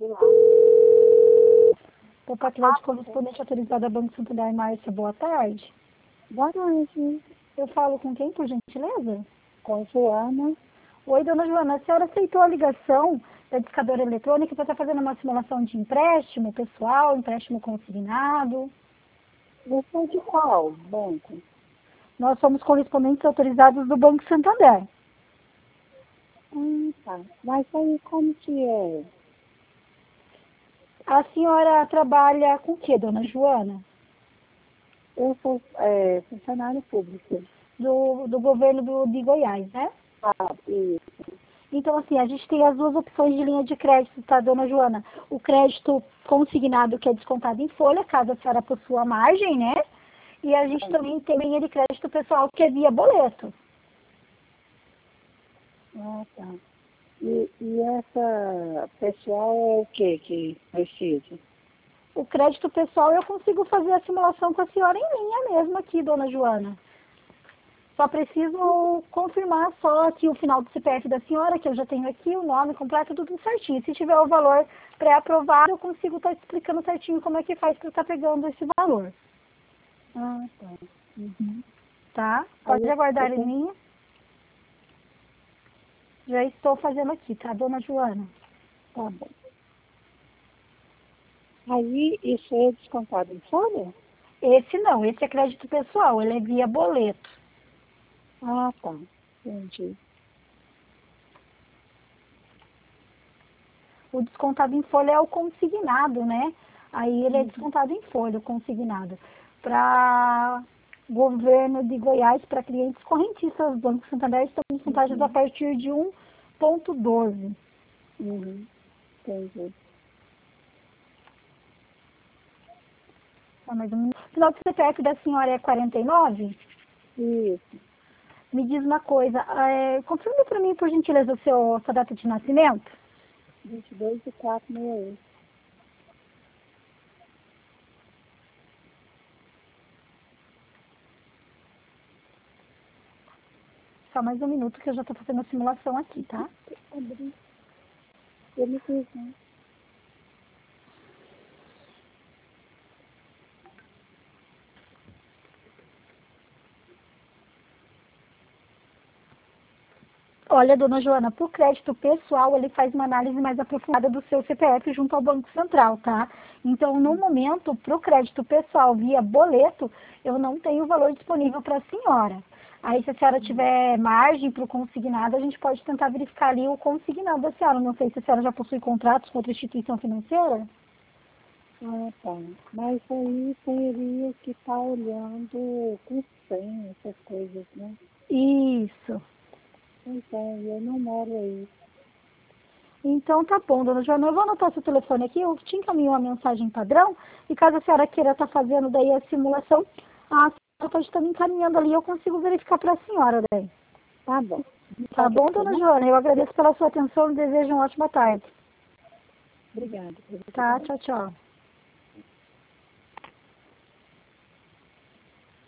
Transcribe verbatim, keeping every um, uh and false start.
O patrão de correspondente autorizado da Banco Santander, Márcia, boa tarde. Boa noite. Eu falo com quem, por gentileza? Com Joana. Oi, dona Joana, a senhora aceitou a ligação da discadora eletrônica para estar fazendo uma simulação de empréstimo pessoal, empréstimo consignado? Você é de qual banco? Nós somos correspondentes autorizados do Banco Santander. Ah, tá. Mas aí como que é? A senhora trabalha com o que, dona Joana? Eu sou é, funcionário público. Do, do governo do, de Goiás, né? Ah, isso. Então, assim, a gente tem as duas opções de linha de crédito, tá, dona Joana? O crédito consignado, que é descontado em folha, caso a senhora possua margem, né? E a gente também tem linha de crédito pessoal, que é via boleto. Ah, tá. E, e essa pessoal é o que que precisa? O crédito pessoal eu consigo fazer a simulação com a senhora em linha mesmo aqui, dona Joana. Só preciso confirmar só aqui o final do C P F da senhora, que eu já tenho aqui, o nome completo, tudo certinho. Se tiver o valor pré-aprovado, eu consigo estar explicando certinho como é que faz para estar pegando esse valor. Ah, tá. Uhum. Tá? Aí Pode eu, aguardar eu em tenho... linha. Já estou fazendo aqui, tá, dona Joana? Tá bom. Aí isso é descontado em folha? Esse não, esse é crédito pessoal, ele é via boleto. Ah, tá. Entendi. O descontado em folha é o consignado, né? Aí ele é Uhum. descontado em folha, o consignado. Para governo de Goiás, para clientes correntistas do Banco Santander, estamos com taxas a Uhum. partir de um ponto doze. Uhum. Entendi. Tá, mais um... O final do C P F da senhora é quarenta e nove? Isso. Me diz uma coisa, é, confirme para mim, por gentileza, o seu, sua data de nascimento. vinte e dois de quatro sessenta e oito. Só mais um minuto que eu já estou fazendo a simulação aqui, tá? Abri. Eu me fiz, né? Olha, dona Joana, para o crédito pessoal, ele faz uma análise mais aprofundada do seu C P F junto ao Banco Central, tá? Então, no momento, para o crédito pessoal via boleto, eu não tenho valor disponível para a senhora. Aí, se a senhora tiver margem para o consignado, a gente pode tentar verificar ali o consignado da senhora. Não sei se a senhora já possui contratos com outra instituição financeira. Ah, tá. Mas aí teria que estar olhando com senha, essas coisas, né? Isso. Pois é, eu não moro aí. Então tá bom, dona Joana, eu vou anotar seu telefone aqui, eu te encaminho uma mensagem padrão, e caso a senhora queira estar fazendo daí a simulação, a senhora pode estar me encaminhando ali, eu consigo verificar para a senhora daí. Tá bom. Tá Pode bom, ser, dona né? Joana? Eu agradeço pela sua atenção e desejo uma ótima tarde. Obrigada. Tá, tchau, tchau.